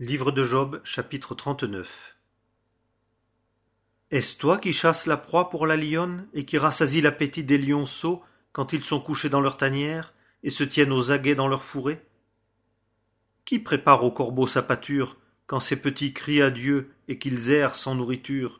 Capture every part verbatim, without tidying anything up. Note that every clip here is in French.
Livre de Job, chapitre trente-neuf. Est-ce toi qui chasses la proie pour la lionne et qui rassasies l'appétit des lionceaux quand ils sont couchés dans leur tanière et se tiennent aux aguets dans leur fourré? Qui prépare au corbeau sa pâture quand ses petits crient à Dieu et qu'ils errent sans nourriture?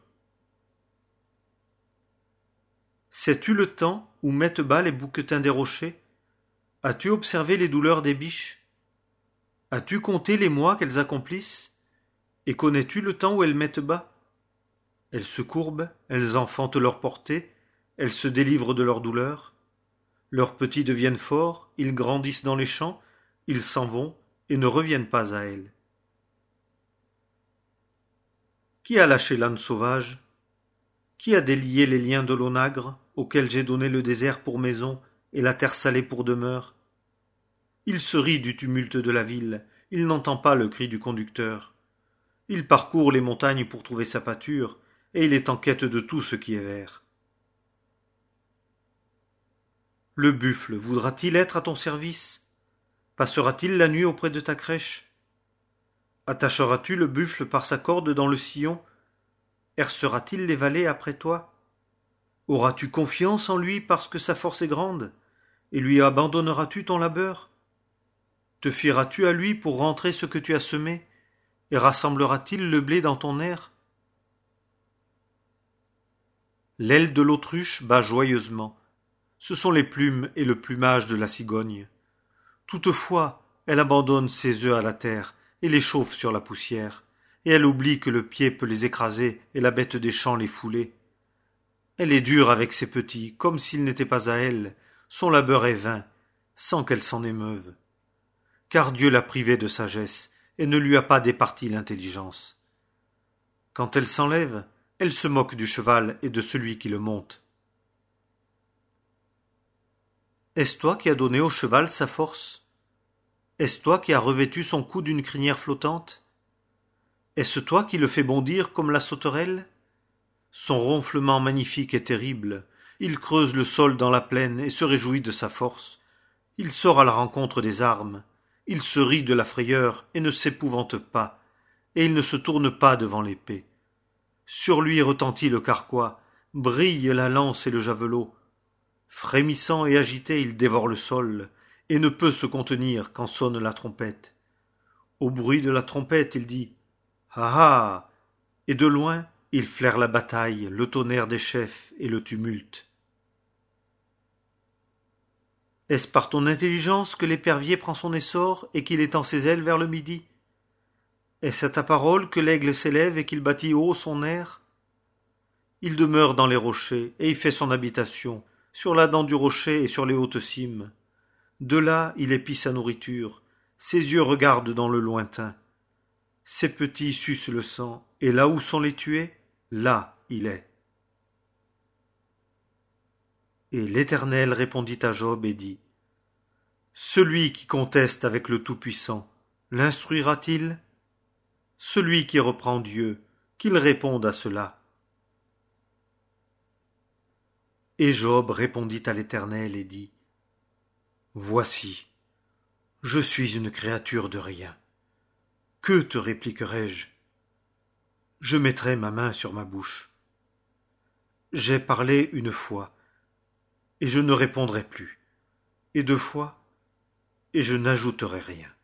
Sais-tu le temps où mettent bas les bouquetins des rochers? As-tu observé les douleurs des biches? As-tu compté les mois qu'elles accomplissent? Et connais-tu le temps où elles mettent bas? Elles se courbent, elles enfantent leur portée, elles se délivrent de leur douleur. Leurs petits deviennent forts, ils grandissent dans les champs, ils s'en vont et ne reviennent pas à elles. Qui a lâché l'âne sauvage? Qui a délié les liens de l'onagre, auquel j'ai donné le désert pour maison et la terre salée pour demeure? Il se rit du tumulte de la ville, il n'entend pas le cri du conducteur. Il parcourt les montagnes pour trouver sa pâture, et il est en quête de tout ce qui est vert. Le buffle voudra-t-il être à ton service? Passera-t-il la nuit auprès de ta crèche? Attacheras-tu le buffle par sa corde dans le sillon? Hercera-t-il les vallées après toi? Auras-tu confiance en lui parce que sa force est grande? Et lui abandonneras-tu ton labeur? Te fieras-tu à lui pour rentrer ce que tu as semé? Et rassemblera-t-il le blé dans ton aire? L'aile de l'autruche bat joyeusement. Ce sont les plumes et le plumage de la cigogne. Toutefois, elle abandonne ses œufs à la terre et les chauffe sur la poussière, et elle oublie que le pied peut les écraser et la bête des champs les fouler. Elle est dure avec ses petits, comme s'ils n'étaient pas à elle, son labeur est vain, sans qu'elle s'en émeuve. Car Dieu l'a privée de sagesse et ne lui a pas départi l'intelligence. Quand elle s'enlève, elle se moque du cheval et de celui qui le monte. Est-ce toi qui as donné au cheval sa force? Est-ce toi qui as revêtu son cou d'une crinière flottante? Est-ce toi qui le fais bondir comme la sauterelle? Son ronflement magnifique est terrible. Il creuse le sol dans la plaine et se réjouit de sa force. Il sort à la rencontre des armes. Il se rit de la frayeur et ne s'épouvante pas, et il ne se tourne pas devant l'épée. Sur lui retentit le carquois, brille la lance et le javelot. Frémissant et agité, il dévore le sol, et ne peut se contenir quand sonne la trompette. Au bruit de la trompette, il dit « Ah ah !» et de loin, il flaire la bataille, le tonnerre des chefs et le tumulte. Est-ce par ton intelligence que l'épervier prend son essor et qu'il étend ses ailes vers le midi? Est-ce à ta parole que l'aigle s'élève et qu'il bâtit haut son air? Il demeure dans les rochers et y fait son habitation, sur la dent du rocher et sur les hautes cimes. De là il épie sa nourriture, ses yeux regardent dans le lointain. Ses petits sucent le sang, et là où sont les tués, là il est. Et l'Éternel répondit à Job et dit « Celui qui conteste avec le Tout-Puissant, l'instruira-t-il? Celui qui reprend Dieu, qu'il réponde à cela. » Et Job répondit à l'Éternel et dit « Voici, je suis une créature de rien. Que te répliquerai-je? Je mettrai ma main sur ma bouche. J'ai parlé une fois, et je ne répondrai plus, et deux fois, et je n'ajouterai rien.